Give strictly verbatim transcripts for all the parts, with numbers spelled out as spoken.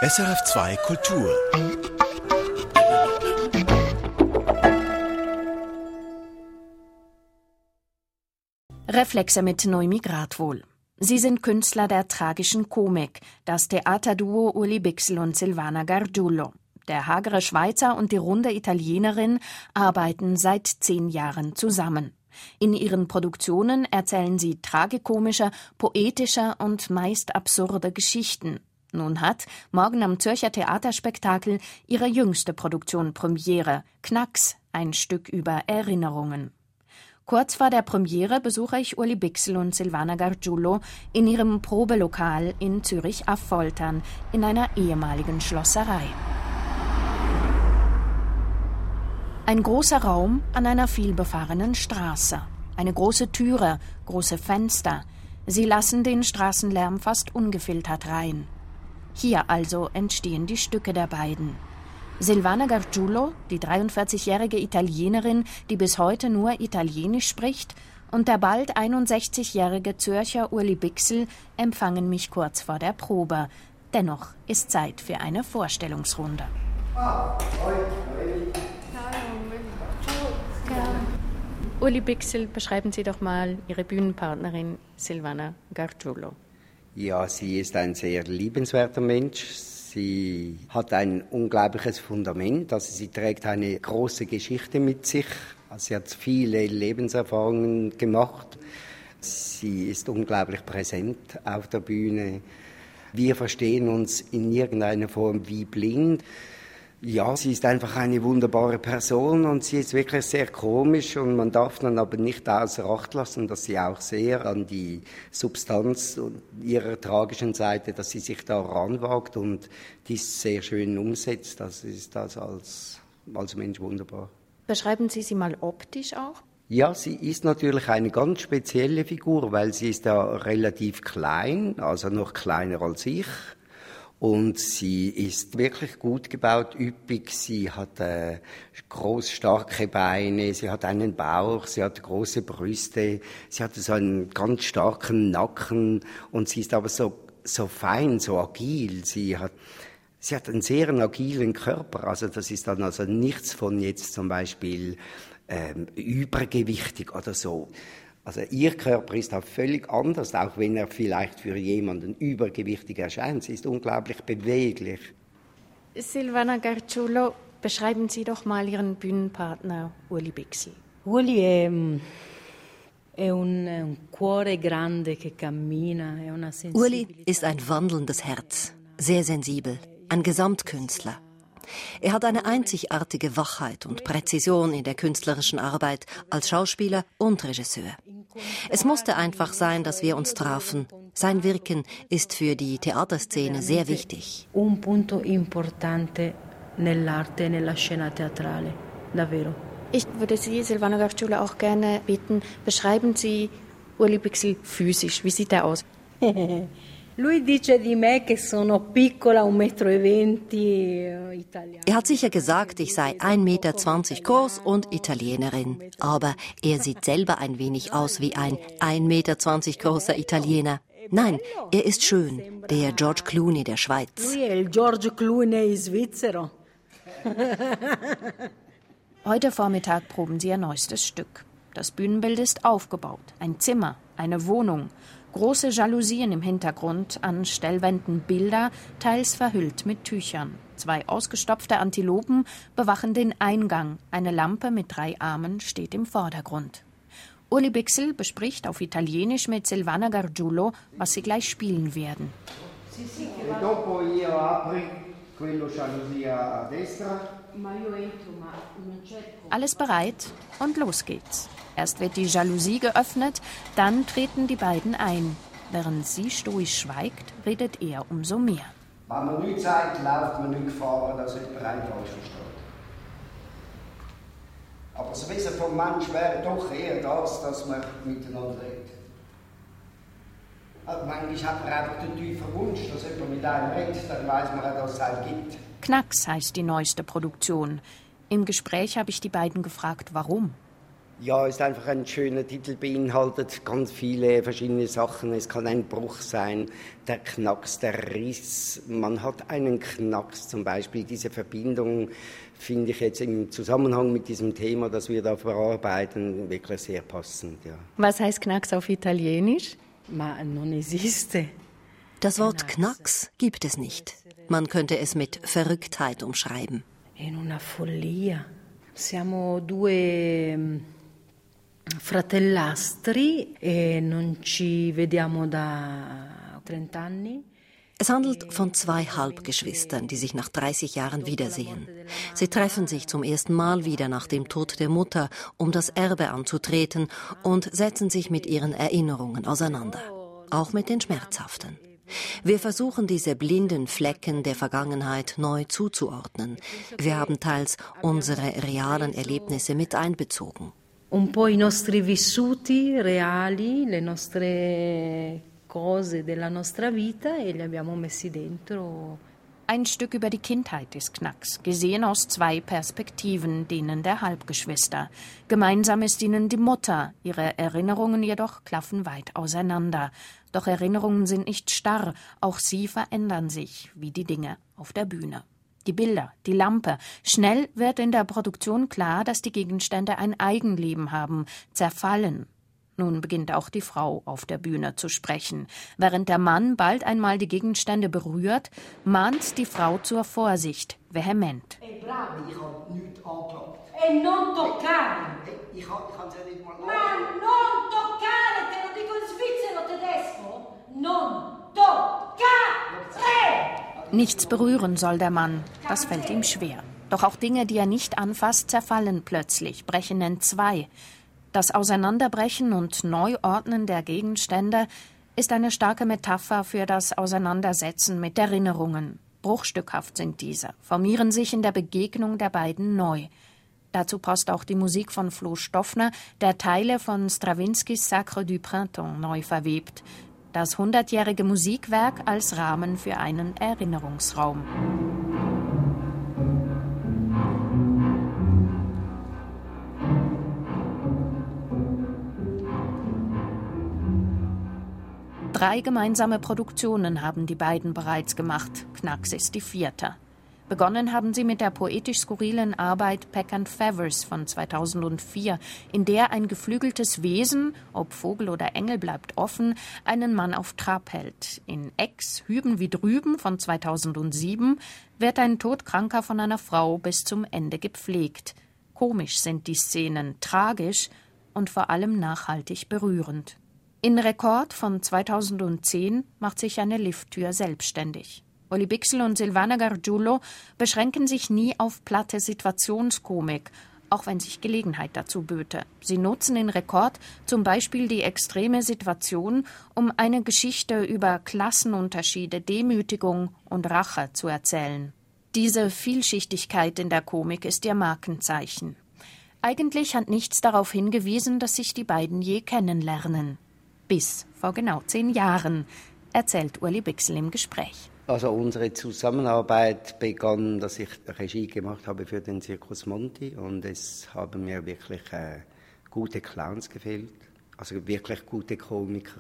S R F zwei Kultur. Reflexe mit Noemi Gradwohl. Sie sind Künstler der tragischen Komik, das Theaterduo Uli Bichsel und Silvana Gargiulo. Der hagere Schweizer und die runde Italienerin arbeiten seit zehn Jahren zusammen. In ihren Produktionen erzählen sie tragikomische, poetische und meist absurde Geschichten. Nun hat, morgen am Zürcher Theaterspektakel, ihre jüngste Produktion Premiere, Knacks, ein Stück über Erinnerungen. Kurz vor der Premiere besuche ich Uli Bichsel und Silvana Gargiulo in ihrem Probelokal in Zürich-Affoltern in einer ehemaligen Schlosserei. Ein großer Raum an einer vielbefahrenen Straße. Eine große Türe, große Fenster. Sie lassen den Straßenlärm fast ungefiltert rein. Hier also entstehen die Stücke der beiden. Silvana Gargiulo, die dreiundvierzigjährige Italienerin, die bis heute nur Italienisch spricht, und der bald einundsechzigjährige Zürcher Uli Bichsel empfangen mich kurz vor der Probe. Dennoch ist Zeit für eine Vorstellungsrunde. Ah, Uli Bichsel, beschreiben Sie doch mal Ihre Bühnenpartnerin Silvana Gargiulo. Ja, sie ist ein sehr liebenswerter Mensch. Sie hat ein unglaubliches Fundament. Also sie trägt eine große Geschichte mit sich. Also sie hat viele Lebenserfahrungen gemacht. Sie ist unglaublich präsent auf der Bühne. Wir verstehen uns in irgendeiner Form wie blind. Ja, sie ist einfach eine wunderbare Person und sie ist wirklich sehr komisch und man darf dann aber nicht außer Acht lassen, dass sie auch sehr an die Substanz ihrer tragischen Seite, dass sie sich da ranwagt und dies sehr schön umsetzt. Das ist das als, als Mensch wunderbar. Beschreiben Sie sie mal optisch auch? Ja, sie ist natürlich eine ganz spezielle Figur, weil sie ist ja relativ klein, also noch kleiner als ich. Und sie ist wirklich gut gebaut, üppig. Sie hat äh, groß starke Beine, sie hat einen Bauch, sie hat große Brüste, sie hat so einen ganz starken Nacken und sie ist aber so so fein, so agil. Sie hat sie hat einen sehr agilen Körper. Also das ist dann also nichts von jetzt zum Beispiel ähm, übergewichtig oder so. Also ihr Körper ist auch völlig anders, auch wenn er vielleicht für jemanden übergewichtig erscheint. Sie ist unglaublich beweglich. Silvana Gargiulo, beschreiben Sie doch mal Ihren Bühnenpartner Uli Bichsel. Uli è, è un, un cuore grande che cammina, è una sensibilità. Uli ist ein wandelndes Herz, sehr sensibel, ein Gesamtkünstler. Er hat eine einzigartige Wachheit und Präzision in der künstlerischen Arbeit als Schauspieler und Regisseur. Es musste einfach sein, dass wir uns trafen. Sein Wirken ist für die Theaterszene sehr wichtig. Un punto importante nell'arte e nella scena teatrale, davvero. Ich würde Sie, Silvana Gargiulo, auch gerne bitten, beschreiben Sie Uli Bichsel physisch. Wie sieht er aus? Lui dice di me che sono piccola, un metro e venti, italiana. Er hat sicher gesagt, ich sei ein Meter zwanzig groß und Italienerin. Aber er sieht selber ein wenig aus wie ein ein Meter zwanzig großer Italiener. Nein, er ist schön, der George Clooney der Schweiz. Lui è il George Clooney svizzero. Heute Vormittag proben Sie Ihr neuestes Stück. Das Bühnenbild ist aufgebaut. Ein Zimmer, eine Wohnung. Große Jalousien im Hintergrund, an Stellwänden Bilder, teils verhüllt mit Tüchern. Zwei ausgestopfte Antilopen bewachen den Eingang. Eine Lampe mit drei Armen steht im Vordergrund. Uli Bichsel bespricht auf Italienisch mit Silvana Gargiulo, was sie gleich spielen werden. Alles bereit und los geht's. Erst wird die Jalousie geöffnet, dann treten die beiden ein. Während sie stoisch schweigt, redet er umso mehr. Wenn man nichts sagt, läuft man nicht Gefahr, dass jemand einen falsch versteht. Aber das Wesen vom Menschen wäre doch eher das, dass man miteinander redet. Also manchmal hat man einfach den tiefen Wunsch, dass jemand mit einem redet, dann weiss man auch, dass es einen gibt. Knacks heißt die neueste Produktion. Im Gespräch habe ich die beiden gefragt, warum. Ja, es ist einfach ein schöner Titel, beinhaltet ganz viele verschiedene Sachen. Es kann ein Bruch sein, der Knacks, der Riss. Man hat einen Knacks, zum Beispiel diese Verbindung, finde ich jetzt im Zusammenhang mit diesem Thema, das wir da verarbeiten, wirklich sehr passend. Ja. Was heißt Knacks auf Italienisch? Ma non esiste. Das Wort Knacks gibt es nicht. Man könnte es mit Verrücktheit umschreiben. In una follia. Siamo due fratellastri e non ci vediamo da trenta anni. Es handelt von zwei Halbgeschwistern, die sich nach dreißig Jahren wiedersehen. Sie treffen sich zum ersten Mal wieder nach dem Tod der Mutter, um das Erbe anzutreten, und setzen sich mit ihren Erinnerungen auseinander, auch mit den schmerzhaften. Wir versuchen, diese blinden Flecken der Vergangenheit neu zuzuordnen. Wir haben teils unsere realen Erlebnisse mit einbezogen. Un po' i nostri vissuti reali, le nostre cose della nostra vita e li abbiamo messi dentro. Ein Stück über die Kindheit ist Knacks, gesehen aus zwei Perspektiven, denen der Halbgeschwister. Gemeinsam ist ihnen die Mutter, ihre Erinnerungen jedoch klaffen weit auseinander. Doch Erinnerungen sind nicht starr, auch sie verändern sich, wie die Dinge auf der Bühne. Die Bilder, die Lampe. Schnell wird in der Produktion klar, dass die Gegenstände ein Eigenleben haben, zerfallen. Nun beginnt auch die Frau auf der Bühne zu sprechen. Während der Mann bald einmal die Gegenstände berührt, mahnt die Frau zur Vorsicht, vehement. Ey, bravo, ich habe nichts angeklagt. E non toccare! Ich kann es ja nicht mal... Ma non toccare, te lo dico in svizzero tedesco! Non toccare! Nichts berühren soll der Mann, das fällt ihm schwer. Doch auch Dinge, die er nicht anfasst, zerfallen plötzlich, brechen entzwei. Das Auseinanderbrechen und Neuordnen der Gegenstände ist eine starke Metapher für das Auseinandersetzen mit Erinnerungen. Bruchstückhaft sind diese, formieren sich in der Begegnung der beiden neu. Dazu passt auch die Musik von Flo Stoffner, der Teile von Strawinskys Sacre du Printemps neu verwebt. Das hundertjährige Musikwerk als Rahmen für einen Erinnerungsraum. Drei gemeinsame Produktionen haben die beiden bereits gemacht. Knacks ist die vierte. Begonnen haben sie mit der poetisch-skurrilen Arbeit Peck and Feathers von zweitausendvier, in der ein geflügeltes Wesen, ob Vogel oder Engel bleibt offen, einen Mann auf Trab hält. In Ex, Hüben wie drüben von zweitausendsieben wird ein Todkranker von einer Frau bis zum Ende gepflegt. Komisch sind die Szenen, tragisch und vor allem nachhaltig berührend. In Rekord von zweitausendzehn macht sich eine Lifttür selbstständig. Uli Bichsel und Silvana Gargiulo beschränken sich nie auf platte Situationskomik, auch wenn sich Gelegenheit dazu böte. Sie nutzen in Rekord zum Beispiel die extreme Situation, um eine Geschichte über Klassenunterschiede, Demütigung und Rache zu erzählen. Diese Vielschichtigkeit in der Komik ist ihr Markenzeichen. Eigentlich hat nichts darauf hingewiesen, dass sich die beiden je kennenlernen. Bis vor genau zehn Jahren, erzählt Uli Bichsel im Gespräch. Also unsere Zusammenarbeit begann, dass ich Regie gemacht habe für den Circus Monti, und es haben mir wirklich äh, gute Clowns gefehlt, also wirklich gute Komiker.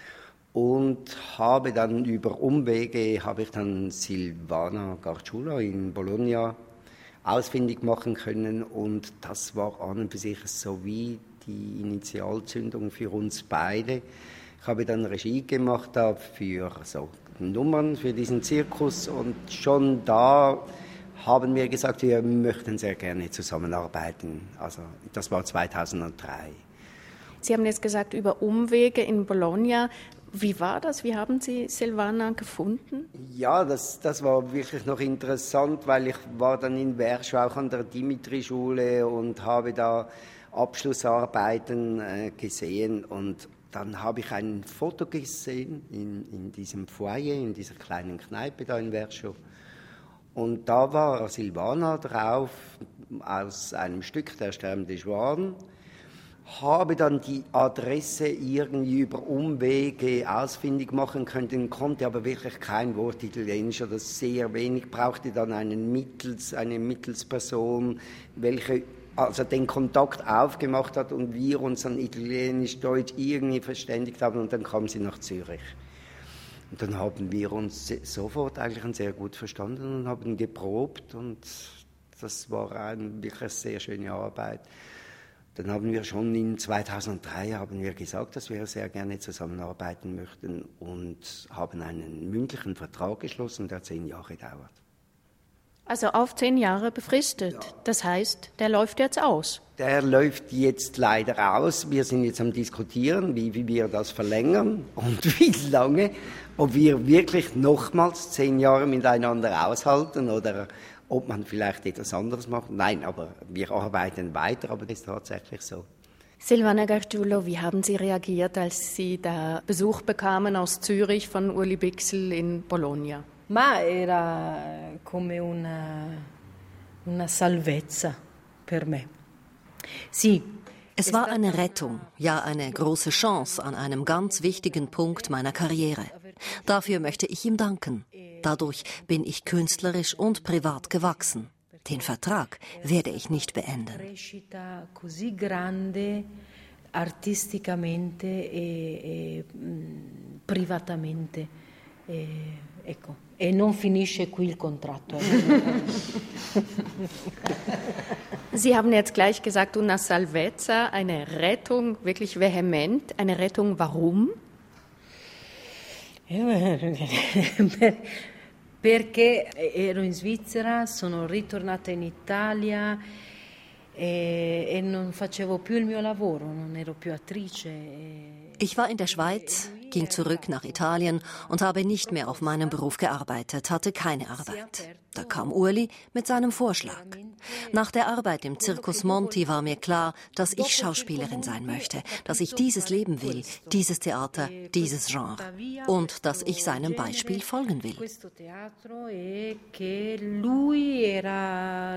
Und habe dann über Umwege habe ich dann Silvana Gargiulo in Bologna ausfindig machen können, und das war an und für sich so wie die Initialzündung für uns beide. Ich habe dann Regie gemacht für so Nummern für diesen Zirkus, und schon da haben wir gesagt, wir möchten sehr gerne zusammenarbeiten. Also das war zweitausenddrei. Sie haben jetzt gesagt, über Umwege in Bologna. Wie war das? Wie haben Sie Silvana gefunden? Ja, das, das war wirklich noch interessant, weil ich war dann in Werschau auch an der Dimitri-Schule und habe da Abschlussarbeiten äh, gesehen, und dann habe ich ein Foto gesehen in, in diesem Foyer, in dieser kleinen Kneipe da in Werschau. Und da war Silvana drauf, aus einem Stück Der sterbende Schwan. Habe dann die Adresse irgendwie über Umwege ausfindig machen können, konnte aber wirklich kein Wort Italienisch oder sehr wenig, brauchte dann einen Mittels, eine Mittelsperson, welche also den Kontakt aufgemacht hat und wir uns dann Italienisch-Deutsch irgendwie verständigt haben und dann kam sie nach Zürich. Und dann haben wir uns sofort eigentlich sehr gut verstanden und haben geprobt und das war eine wirklich sehr schöne Arbeit. Dann haben wir schon in zweitausenddrei haben wir gesagt, dass wir sehr gerne zusammenarbeiten möchten und haben einen mündlichen Vertrag geschlossen, der zehn Jahre dauert. Also auf zehn Jahre befristet. Ja. Das heißt, der läuft jetzt aus. Der läuft jetzt leider aus. Wir sind jetzt am Diskutieren, wie, wie wir das verlängern und wie lange. Ob wir wirklich nochmals zehn Jahre miteinander aushalten oder ob man vielleicht etwas anderes macht. Nein, aber wir arbeiten weiter, aber das ist tatsächlich so. Silvana Gargiulo, wie haben Sie reagiert, als Sie da Besuch bekamen aus Zürich von Uli Bichsel in Bologna? Ma era come una, una salvezza per me. Sì. Es war eine Rettung, ja eine große Chance an einem ganz wichtigen Punkt meiner Karriere. Dafür möchte ich ihm danken. Dadurch bin ich künstlerisch und privat gewachsen. Den Vertrag werde ich nicht beenden. Così grande artisticamente e, e privatamente. E, ecco. E non finisce qui il contratto. Sie haben jetzt gleich gesagt, una salvezza, eine Rettung, wirklich vehement. Eine Rettung, warum? Perché ero in Svizzera, sono ritornata in Italia e, e non facevo più il mio lavoro, non ero più attrice. Ich war in der Schweiz, ging zurück nach Italien und habe nicht mehr auf meinem Beruf gearbeitet, hatte keine Arbeit. Da kam Uli mit seinem Vorschlag. Nach der Arbeit im Circus Monti war mir klar, dass ich Schauspielerin sein möchte, dass ich dieses Leben will, dieses Theater, dieses Genre und dass ich seinem Beispiel folgen will. Lui era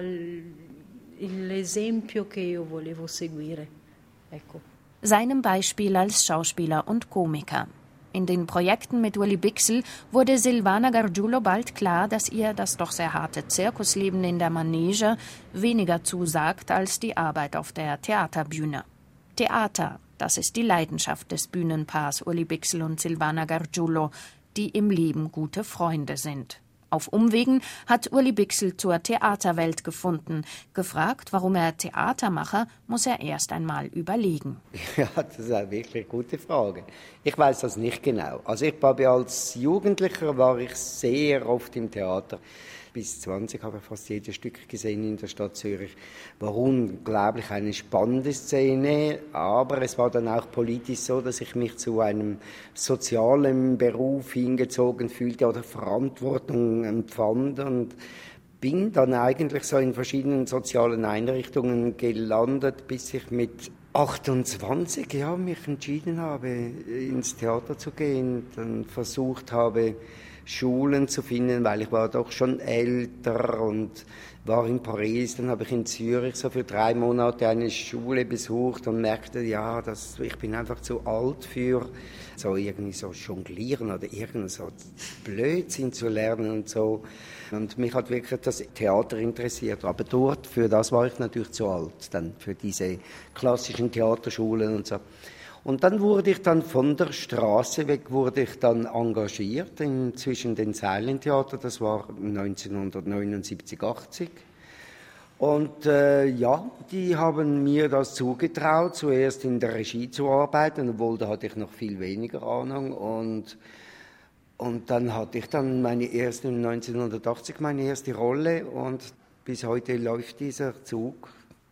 l'esempio che io volevo seguire. Ecco. Seinem Beispiel als Schauspieler und Komiker. In den Projekten mit Uli Bichsel wurde Silvana Gargiulo bald klar, dass ihr das doch sehr harte Zirkusleben in der Manege weniger zusagt als die Arbeit auf der Theaterbühne. Theater, das ist die Leidenschaft des Bühnenpaars Uli Bichsel und Silvana Gargiulo, die im Leben gute Freunde sind. Auf Umwegen hat Uli Bichsel zur Theaterwelt gefunden. Gefragt, warum er Theater mache, muss er erst einmal überlegen. Ja, das ist eine wirklich gute Frage. Ich weiß das nicht genau. Also ich habe als Jugendlicher war ich sehr oft im Theater. Bis zwanzig habe ich fast jedes Stück gesehen in der Stadt Zürich. War unglaublich eine spannende Szene, aber es war dann auch politisch so, dass ich mich zu einem sozialen Beruf hingezogen fühlte oder Verantwortung empfand und bin dann eigentlich so in verschiedenen sozialen Einrichtungen gelandet, bis ich mit achtundzwanzig ja, mich entschieden habe, ins Theater zu gehen, dann versucht habe, Schulen zu finden, weil ich war doch schon älter und war in Paris. Dann habe ich in Zürich so für drei Monate eine Schule besucht und merkte, ja, dass ich bin einfach zu alt für so irgendwie so jonglieren oder irgend so Blödsinn zu lernen und so. Und mich hat wirklich das Theater interessiert. Aber dort, für das war ich natürlich zu alt, dann für diese klassischen Theaterschulen und so. Und dann wurde ich dann von der Straße weg, wurde ich dann engagiert in, zwischen den Zeilentheater, das war neunzehnhundertneunundsiebzig, achtzig. Und äh, ja, die haben mir das zugetraut, zuerst in der Regie zu arbeiten, obwohl da hatte ich noch viel weniger Ahnung. Und, und dann hatte ich dann meine erste, neunzehnhundertachtzig meine erste Rolle und bis heute läuft dieser Zug.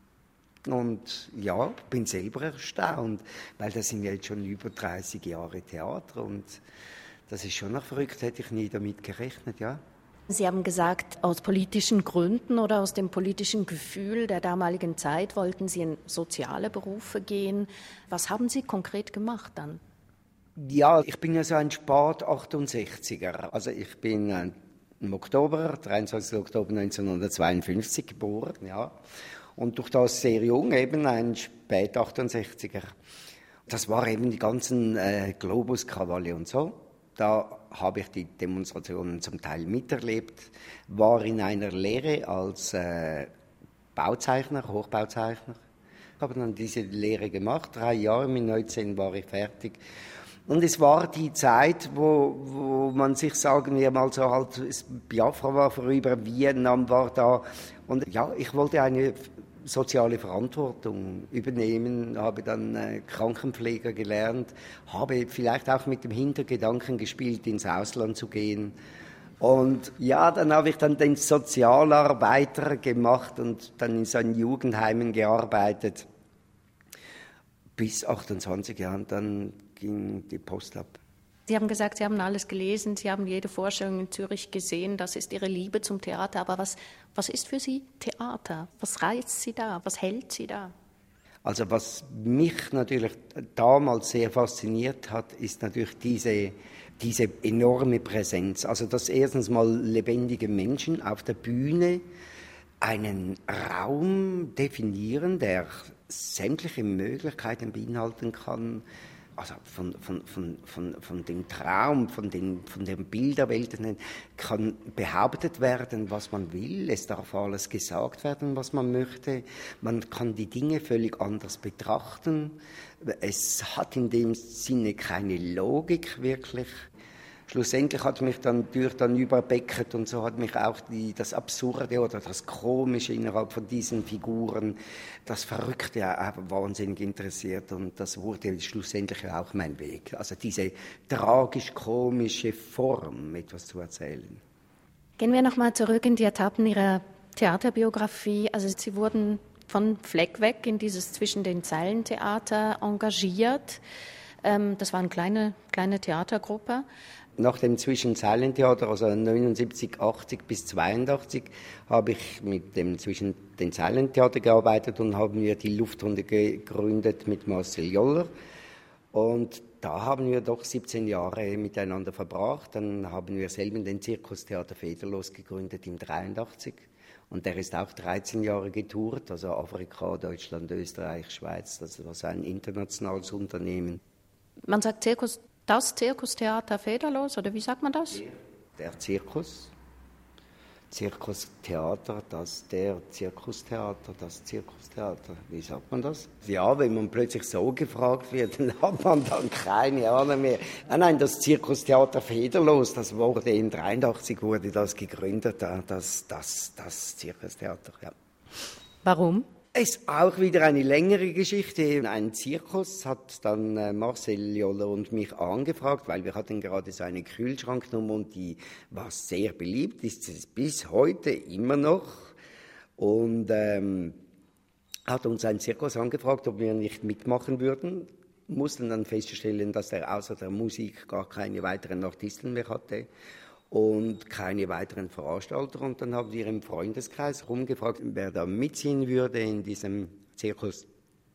Und ja, ich bin selber erstaunt, weil das sind jetzt schon über dreißig Jahre Theater und das ist schon noch verrückt, hätte ich nie damit gerechnet, ja. Sie haben gesagt, aus politischen Gründen oder aus dem politischen Gefühl der damaligen Zeit wollten Sie in soziale Berufe gehen. Was haben Sie konkret gemacht dann? Ja, ich bin ja so ein Spart-achtundsechziger. Also ich bin im Oktober, dreiundzwanzigsten Oktober neunzehnhundertzweiundfünfzig geboren, ja. Und durch das sehr jung, eben ein Spät-achtundsechziger. Das war eben die ganzen äh, Globus-Krawalle und so. Da habe ich die Demonstrationen zum Teil miterlebt, war in einer Lehre als äh, Bauzeichner, Hochbauzeichner. Ich habe dann diese Lehre gemacht, drei Jahre, mit neunzehn war ich fertig. Und es war die Zeit, wo, wo man sich, sagen wir mal so, halt, Biafra war vorüber, Vietnam war da. Und ja, ich wollte eine soziale Verantwortung übernehmen, habe dann äh, Krankenpfleger gelernt, habe vielleicht auch mit dem Hintergedanken gespielt, ins Ausland zu gehen. Und ja, dann habe ich dann den Sozialarbeiter gemacht und dann in so einem Jugendheimen gearbeitet. Bis achtundzwanzig Jahren, dann ging die Post ab. Sie haben gesagt, Sie haben alles gelesen, Sie haben jede Vorstellung in Zürich gesehen, das ist Ihre Liebe zum Theater. Aber was, was ist für Sie Theater? Was reizt Sie da? Was hält Sie da? Also was mich natürlich damals sehr fasziniert hat, ist natürlich diese, diese enorme Präsenz. Also dass erstens mal lebendige Menschen auf der Bühne einen Raum definieren, der sämtliche Möglichkeiten beinhalten kann. Also von, von, von, von, von dem Traum, von den, von den Bilderwelten kann behauptet werden, was man will. Es darf alles gesagt werden, was man möchte. Man kann die Dinge völlig anders betrachten. Es hat in dem Sinne keine Logik wirklich. Schlussendlich hat mich dann durch dann überbeckert und so hat mich auch die, das Absurde oder das Komische innerhalb von diesen Figuren, das Verrückte auch wahnsinnig interessiert und das wurde schlussendlich auch mein Weg. Also diese tragisch-komische Form, etwas zu erzählen. Gehen wir nochmal zurück in die Etappen Ihrer Theaterbiografie. Also Sie wurden von Fleck weg in dieses Zwischen den Zeilen Theater engagiert. Das war eine kleine, kleine Theatergruppe. Nach dem Zwischenzeilentheater, also neunundsiebzig, achtzig bis zweiundachtzig, habe ich mit dem Zwischen den Zeilentheater gearbeitet und haben wir die Luftrunde gegründet mit Marcel Joller. Und da haben wir doch siebzehn Jahre miteinander verbracht. Dann haben wir selber den Zirkustheater Federlos gegründet im dreiundachtzig. Und der ist auch dreizehn Jahre getourt, also Afrika, Deutschland, Österreich, Schweiz. Das war so ein internationales Unternehmen. Man sagt Zirkus, das Zirkustheater Federlos, oder wie sagt man das? Der Zirkus, Zirkustheater, das der Zirkustheater, das Zirkustheater. Wie sagt man das? Ja, wenn man plötzlich so gefragt wird, dann hat man dann keine Ahnung mehr. Nein, nein, das Zirkustheater Federlos, das wurde in dreiundachtzig wurde das gegründet, das, das, das Zirkustheater, ja. Warum? Es ist auch wieder eine längere Geschichte. Ein Zirkus hat dann äh, Marcel Joller und mich angefragt, weil wir hatten gerade so eine Kühlschranknummer und die war sehr beliebt, ist es bis heute immer noch. Und ähm, hat uns ein Zirkus angefragt, ob wir nicht mitmachen würden. Mussten dann feststellen, dass er außer der Musik gar keine weiteren Artisten mehr hatte. Und keine weiteren Veranstalter. Und dann haben wir im Freundeskreis rumgefragt, wer da mitziehen würde in diesem Zirkus.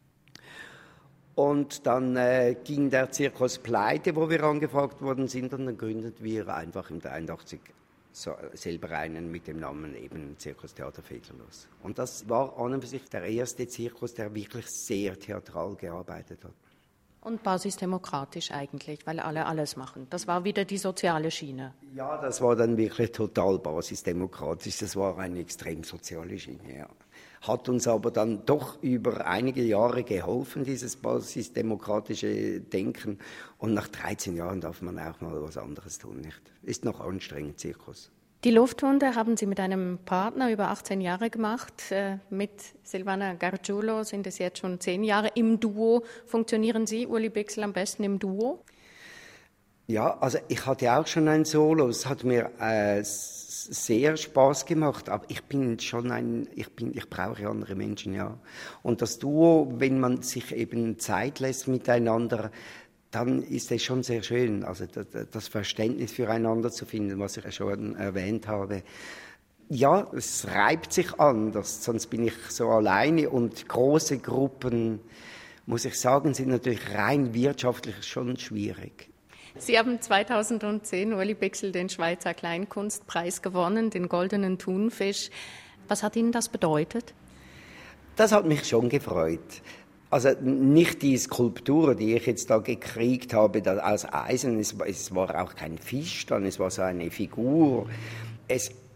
Und dann äh, ging der Zirkus pleite, wo wir angefragt worden sind. Und dann gründeten wir einfach im dreiundachtzig so, selber einen mit dem Namen eben Zirkustheater Federlos. Und das war an und für sich der erste Zirkus, der wirklich sehr theatral gearbeitet hat. Und basisdemokratisch eigentlich, weil alle alles machen. Das war wieder die soziale Schiene. Ja, das war dann wirklich total basisdemokratisch. Das war eine extrem soziale Schiene, ja. Hat uns aber dann doch über einige Jahre geholfen, dieses basisdemokratische Denken. Und nach dreizehn Jahren darf man auch mal was anderes tun, nicht? Ist noch anstrengend, Zirkus. Die Luftrunde haben Sie mit einem Partner über achtzehn Jahre gemacht. Mit Silvana Gargiulo sind es jetzt schon zehn Jahre. Im Duo funktionieren Sie, Uli Bichsel, am besten im Duo? Ja, also ich hatte auch schon ein Solo. Es hat mir äh, sehr Spaß gemacht. Aber ich bin schon ein, ich bin, ich brauche andere Menschen, ja. Und das Duo, wenn man sich eben Zeit lässt miteinander, dann ist es schon sehr schön, also das Verständnis füreinander zu finden, was ich ja schon erwähnt habe. Ja, es reibt sich anders, sonst bin ich so alleine und große Gruppen, muss ich sagen, sind natürlich rein wirtschaftlich schon schwierig. Sie haben zweitausendzehn, Uli Bichsel, den Schweizer Kleinkunstpreis gewonnen, den Goldenen Thunfisch. Was hat Ihnen das bedeutet? Das hat mich schon gefreut. Also nicht die Skulptur, die ich jetzt da gekriegt habe, aus Eisen, es, es war auch kein Fisch dann, es war so eine Figur. Es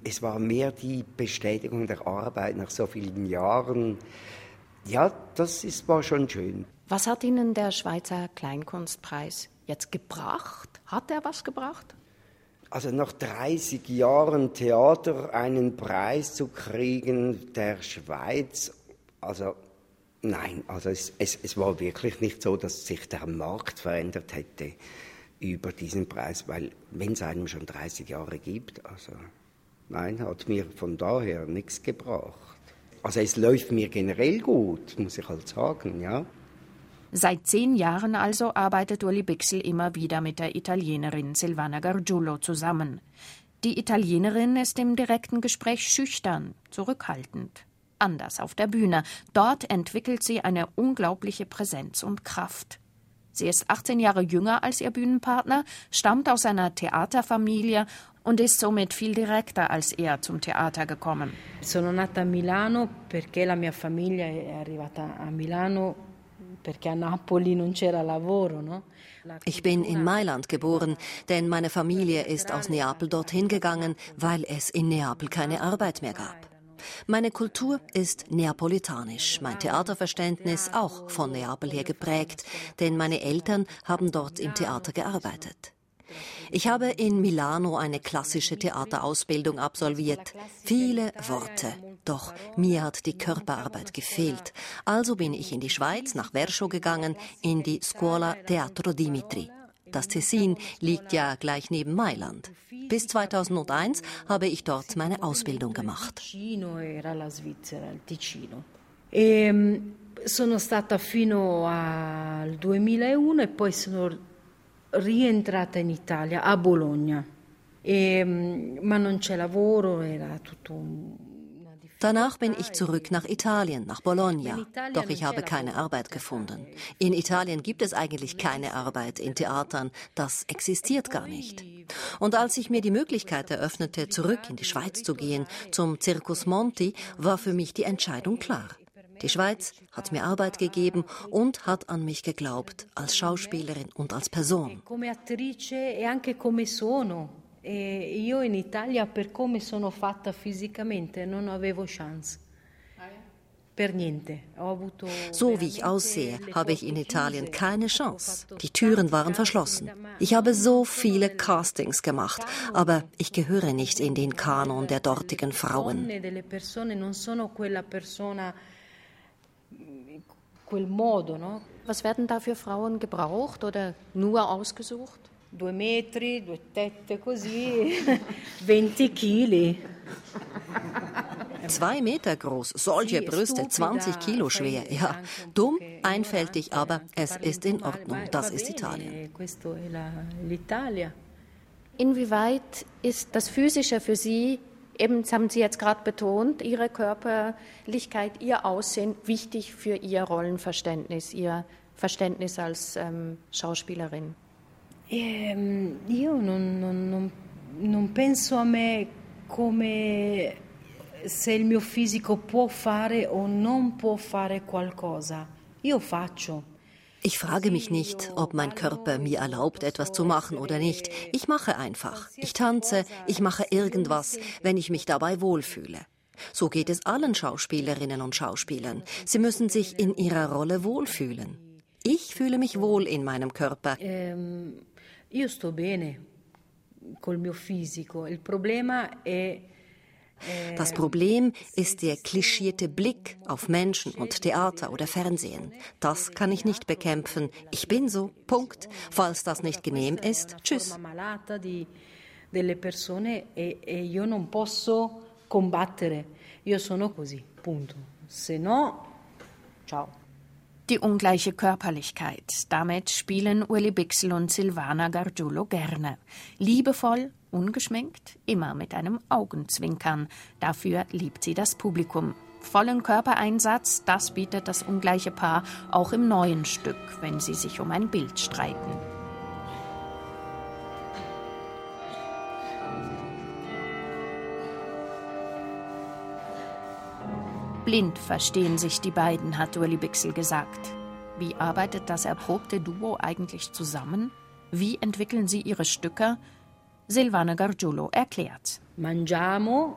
Es war mehr die Bestätigung der Arbeit nach so vielen Jahren. Ja, das ist, war schon schön. Was hat Ihnen der Schweizer Kleinkunstpreis jetzt gebracht? Hat er was gebracht? Also nach dreißig Jahren Theater einen Preis zu kriegen der Schweiz, also nein, also es, es, es war wirklich nicht so, dass sich der Markt verändert hätte über diesen Preis, weil wenn es einem schon dreißig Jahre gibt, also nein, hat mir von daher nichts gebracht. Also es läuft mir generell gut, muss ich halt sagen, ja. Seit zehn Jahren also arbeitet Uli Bichsel immer wieder mit der Italienerin Silvana Gargiulo zusammen. Die Italienerin ist im direkten Gespräch schüchtern, zurückhaltend. Anders auf der Bühne. Dort entwickelt sie eine unglaubliche Präsenz und Kraft. Sie ist achtzehn Jahre jünger als ihr Bühnenpartner, stammt aus einer Theaterfamilie und ist somit viel direkter als er zum Theater gekommen. Sono nata a Milano perché la mia famiglia è arrivata a Milano perché a Napoli non c'era lavoro, no? Ich bin in Mailand geboren, denn meine Familie ist aus Neapel dorthin gegangen, weil es in Neapel keine Arbeit mehr gab. Meine Kultur ist neapolitanisch, mein Theaterverständnis auch von Neapel her geprägt, denn meine Eltern haben dort im Theater gearbeitet. Ich habe in Milano eine klassische Theaterausbildung absolviert. Viele Worte, doch mir hat die Körperarbeit gefehlt. Also bin ich in die Schweiz, nach Verso gegangen, in die Scuola Teatro Dimitri. Das Tessin liegt ja gleich neben Mailand. Bis zweitausendeins habe ich dort meine Ausbildung gemacht. E sono stata fino al duemilauno e poi sono rientrata in Italia, a Bologna. E, ma non c'è lavoro, era tutto un... Danach bin ich zurück nach Italien, nach Bologna. Doch ich habe keine Arbeit gefunden. In Italien gibt es eigentlich keine Arbeit in Theatern. Das existiert gar nicht. Und als ich mir die Möglichkeit eröffnete, zurück in die Schweiz zu gehen, zum Circus Monti, war für mich die Entscheidung klar. Die Schweiz hat mir Arbeit gegeben und hat an mich geglaubt, als Schauspielerin und als Person. Come attrice e anche come sono. E io in Italia, per come sono fatta fisicamente, non avevo chance. Per niente. Ho avuto So wie ich aussehe, habe ich in Italien keine Chance. Die Türen waren verschlossen. Ich habe so viele Castings gemacht, aber ich gehöre nicht in den Kanon der dortigen Frauen. Was werden da für Frauen gebraucht oder nur ausgesucht? Due metri, due tette così, venti Kili. Zwei Meter groß, solche Brüste, zwanzig Kilo schwer. Ja, dumm, einfältig, aber es ist in Ordnung. Das ist Italien. Inwieweit ist das Physische für Sie, eben das haben Sie jetzt gerade betont, Ihre Körperlichkeit, Ihr Aussehen wichtig für Ihr Rollenverständnis, Ihr Verständnis als ähm, Schauspielerin? Eh, io non, non, non, non penso a me come se il mio fisico può fare o non può fare qualcosa. Io faccio. Ich frage mich nicht, ob mein Körper mir erlaubt, etwas zu machen oder nicht. Ich mache einfach. Ich tanze, ich mache irgendwas, wenn ich mich dabei wohlfühle. So geht es allen Schauspielerinnen und Schauspielern. Sie müssen sich in ihrer Rolle wohlfühlen. Ich fühle mich wohl in meinem Körper. Ähm, io sto bene col mio fisico. Il problema è Das Problem ist der klischierte Blick auf Menschen und Theater oder Fernsehen. Das kann ich nicht bekämpfen. Ich bin so, Punkt. Falls das nicht genehm ist, tschüss. Delle persone e io non posso combattere. Io sono così, punto. Se no, ciao. Die ungleiche Körperlichkeit. Damit spielen Uli Bichsel und Silvana Gargiulo gerne. Liebevoll, ungeschminkt, immer mit einem Augenzwinkern. Dafür liebt sie das Publikum. Vollen Körpereinsatz, das bietet das ungleiche Paar auch im neuen Stück, wenn sie sich um ein Bild streiten. Blind verstehen sich die beiden, hat Uli Bichsel gesagt. Wie arbeitet das erprobte Duo eigentlich zusammen? Wie entwickeln sie ihre Stücke? Silvana Gargiulo erklärt. Mangiamo,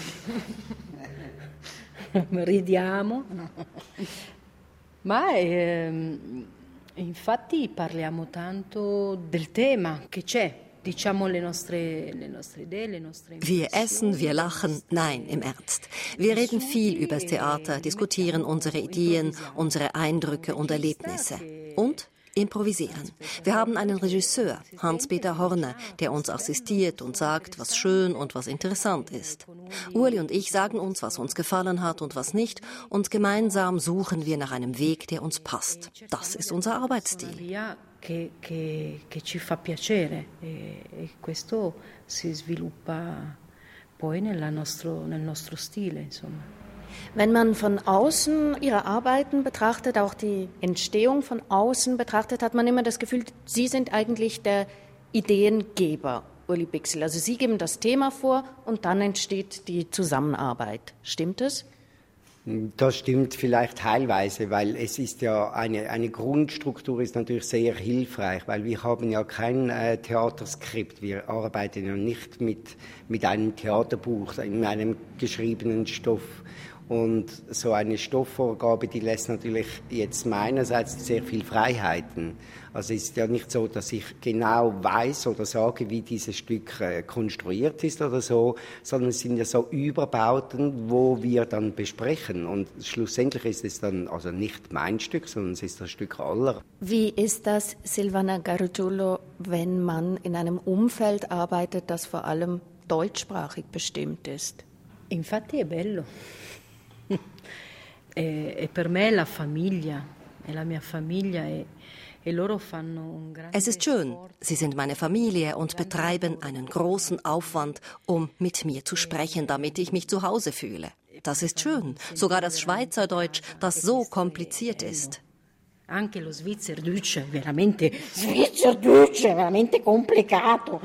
ridiamo, ma eh, infatti parliamo tanto del tema che c'è. Wir essen, wir lachen, nein, im Ernst. Wir reden viel über das Theater, diskutieren unsere Ideen, unsere Eindrücke und Erlebnisse. Und improvisieren. Wir haben einen Regisseur, Hans-Peter Horner, der uns assistiert und sagt, was schön und was interessant ist. Uli und ich sagen uns, was uns gefallen hat und was nicht, und gemeinsam suchen wir nach einem Weg, der uns passt. Das ist unser Arbeitsstil. Che, che, che ci fa piacere e, e questo si sviluppa poi nella nostro, nel nostro stile, insomma. Wenn man von außen Ihre Arbeiten betrachtet, auch die Entstehung von außen betrachtet, hat man immer das Gefühl, Sie sind eigentlich der Ideengeber, Uli Bichsel. Also Sie geben das Thema vor und dann entsteht die Zusammenarbeit. Stimmt es? Das stimmt vielleicht teilweise, weil es ist ja eine, eine Grundstruktur ist natürlich sehr hilfreich, weil wir haben ja kein äh, Theaterskript. Wir arbeiten ja nicht mit, mit einem Theaterbuch, in einem geschriebenen Stoff. Und so eine Stoffvorgabe, die lässt natürlich jetzt meinerseits sehr viel Freiheiten. Also es ist ja nicht so, dass ich genau weiß oder sage, wie dieses Stück äh, konstruiert ist oder so, sondern es sind ja so Überbauten, wo wir dann besprechen. Und schlussendlich ist es dann also nicht mein Stück, sondern es ist das Stück aller. Wie ist das, Silvana Gargiulo, wenn man in einem Umfeld arbeitet, das vor allem deutschsprachig bestimmt ist? Infatti è bello. E, e per me è la famiglia, è la mia famiglia e, e loro fanno un grande. Es ist schön, sie sind meine Familie und betreiben einen großen Aufwand, um mit mir zu sprechen, damit ich mich zu Hause fühle. Das ist schön, sogar das Schweizerdeutsch, das so kompliziert ist. Anche lo Schweizerdeutsch, veramente Schweizerdeutsch, veramente complicato.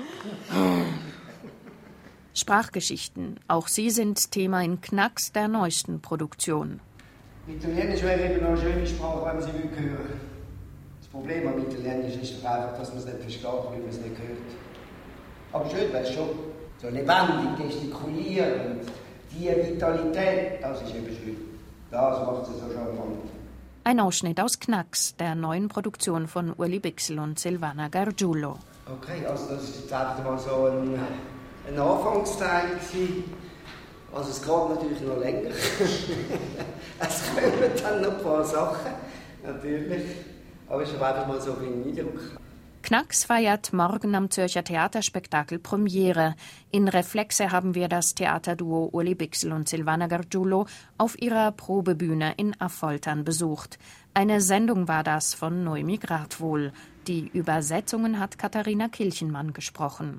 Sprachgeschichten, auch sie sind Thema in Knacks der neuesten Produktion. Italienisch wäre eben eine schöne Sprache, wenn man sie hören will. Das Problem am Italienisch ist doch einfach, dass man es nicht versteht, weil man es nicht hört. Aber schön wäre es schon. So lebendig, gestikulieren, die Vitalität, das ist eben schön. Das macht es so charmant. Ein Ausschnitt aus Knacks, der neuen Produktion von Uli Bichsel und Silvana Gargiulo. Okay, also das ist jetzt einfach mal so ein... ein Anfangsteil gewesen. Also es geht natürlich noch länger. Es kommen dann noch ein paar Sachen, natürlich. Aber es ist einfach mal so ein Eindruck. Knacks feiert morgen am Zürcher Theaterspektakel Premiere. In Reflexe haben wir das Theaterduo Uli Bichsel und Silvana Gargiulo auf ihrer Probebühne in Affoltern besucht. Eine Sendung war das von Noemi Gradwohl. Die Übersetzungen hat Katharina Kilchenmann gesprochen.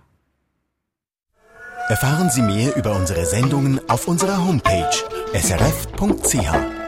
Erfahren Sie mehr über unsere Sendungen auf unserer Homepage s r f punkt c h.